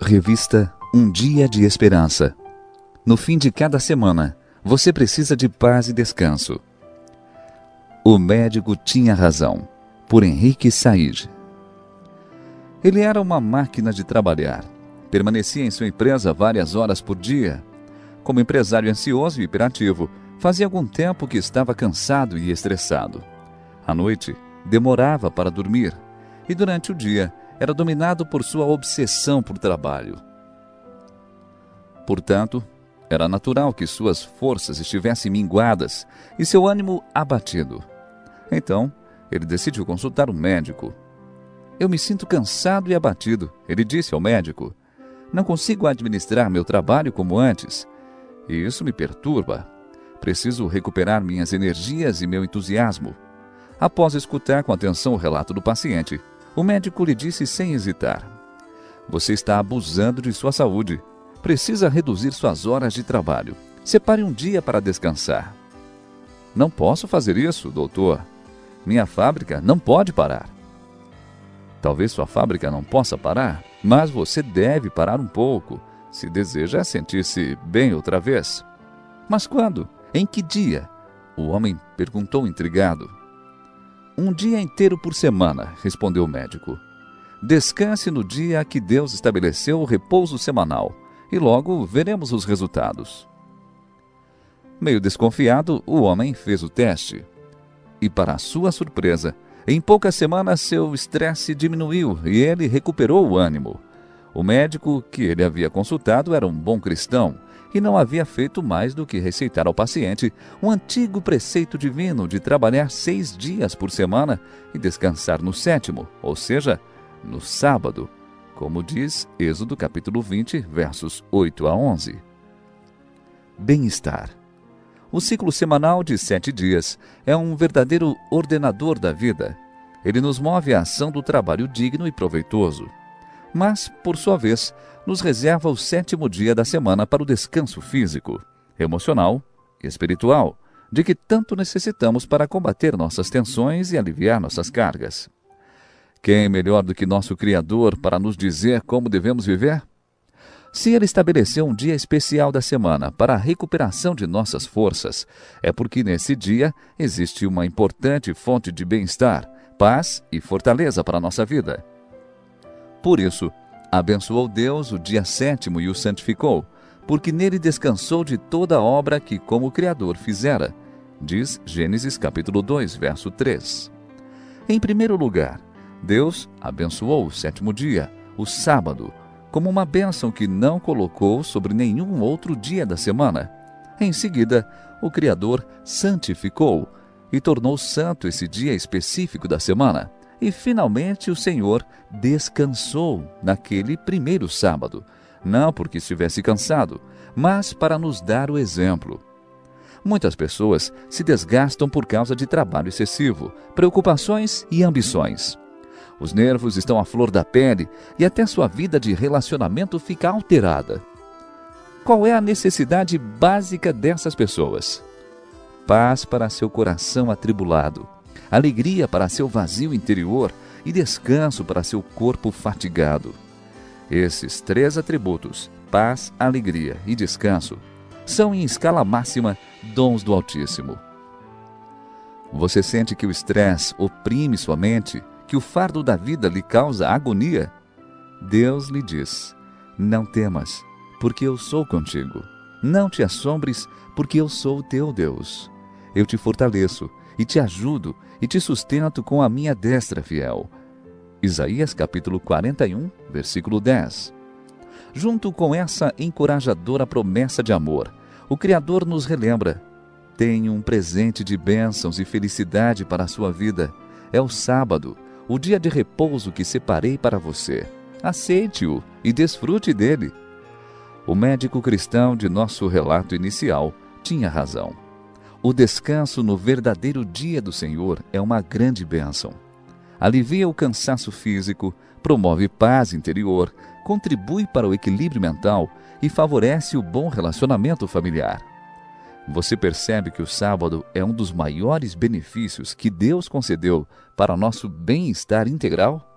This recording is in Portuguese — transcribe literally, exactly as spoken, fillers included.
Revista Um Dia de Esperança. No fim de cada semana, você precisa de paz e descanso. O médico tinha razão, por Henrique Said. Ele era uma máquina de trabalhar. Permanecia em sua empresa várias horas por dia. Como empresário ansioso e hiperativo, fazia algum tempo que estava cansado e estressado. À noite, demorava para dormir, e durante o dia, era dominado por sua obsessão por trabalho. Portanto, era natural que suas forças estivessem minguadas e seu ânimo abatido. Então, ele decidiu consultar um médico. Eu me sinto cansado e abatido, ele disse ao médico. Não consigo administrar meu trabalho como antes, e isso me perturba. Preciso recuperar minhas energias e meu entusiasmo. Após escutar com atenção o relato do paciente, o médico lhe disse sem hesitar: você está abusando de sua saúde. Precisa reduzir suas horas de trabalho. Separe um dia para descansar. Não posso fazer isso, doutor. Minha fábrica não pode parar. Talvez sua fábrica não possa parar, mas você deve parar um pouco, se deseja sentir-se bem outra vez. Mas quando? Em que dia? O homem perguntou intrigado. Um dia inteiro por semana, respondeu o médico. Descanse no dia que Deus estabeleceu o repouso semanal, e logo veremos os resultados. Meio desconfiado, o homem fez o teste. E para sua surpresa, em poucas semanas seu estresse diminuiu e ele recuperou o ânimo. O médico que ele havia consultado era um bom cristão e não havia feito mais do que receitar ao paciente um antigo preceito divino de trabalhar seis dias por semana e descansar no sétimo, ou seja, no sábado, como diz Êxodo capítulo vinte, versos oito a onze. Bem-estar. O ciclo semanal de sete dias é um verdadeiro ordenador da vida. Ele nos move à ação do trabalho digno e proveitoso. Mas, por sua vez, nos reserva o sétimo dia da semana para o descanso físico, emocional e espiritual, de que tanto necessitamos para combater nossas tensões e aliviar nossas cargas. Quem melhor do que nosso Criador para nos dizer como devemos viver? Se Ele estabeleceu um dia especial da semana para a recuperação de nossas forças, é porque nesse dia existe uma importante fonte de bem-estar, paz e fortaleza para a nossa vida. Por isso, abençoou Deus o dia sétimo e o santificou, porque nele descansou de toda a obra que como Criador fizera, diz Gênesis capítulo dois, verso três. Em primeiro lugar, Deus abençoou o sétimo dia, o sábado, como uma bênção que não colocou sobre nenhum outro dia da semana. Em seguida, o Criador santificou e tornou santo esse dia específico da semana. E, finalmente, o Senhor descansou naquele primeiro sábado, não porque estivesse cansado, mas para nos dar o exemplo. Muitas pessoas se desgastam por causa de trabalho excessivo, preocupações e ambições. Os nervos estão à flor da pele e até sua vida de relacionamento fica alterada. Qual é a necessidade básica dessas pessoas? Paz para seu coração atribulado, alegria para seu vazio interior e descanso para seu corpo fatigado. Esses três atributos, paz, alegria e descanso, são em escala máxima dons do Altíssimo. Você sente que o estresse oprime sua mente, que o fardo da vida lhe causa agonia? Deus lhe diz: não temas, porque eu sou contigo. Não te assombres, porque eu sou o teu Deus. Eu te fortaleço e te ajudo e te sustento com a minha destra fiel. Isaías capítulo quarenta e um, versículo dez. Junto com essa encorajadora promessa de amor, o Criador nos relembra: tenho um presente de bênçãos e felicidade para a sua vida. É o sábado, o dia de repouso que separei para você. Aceite-o e desfrute dele. O médico cristão de nosso relato inicial tinha razão. O descanso no verdadeiro dia do Senhor é uma grande bênção. Alivia o cansaço físico, promove paz interior, contribui para o equilíbrio mental e favorece o bom relacionamento familiar. Você percebe que o sábado é um dos maiores benefícios que Deus concedeu para nosso bem-estar integral?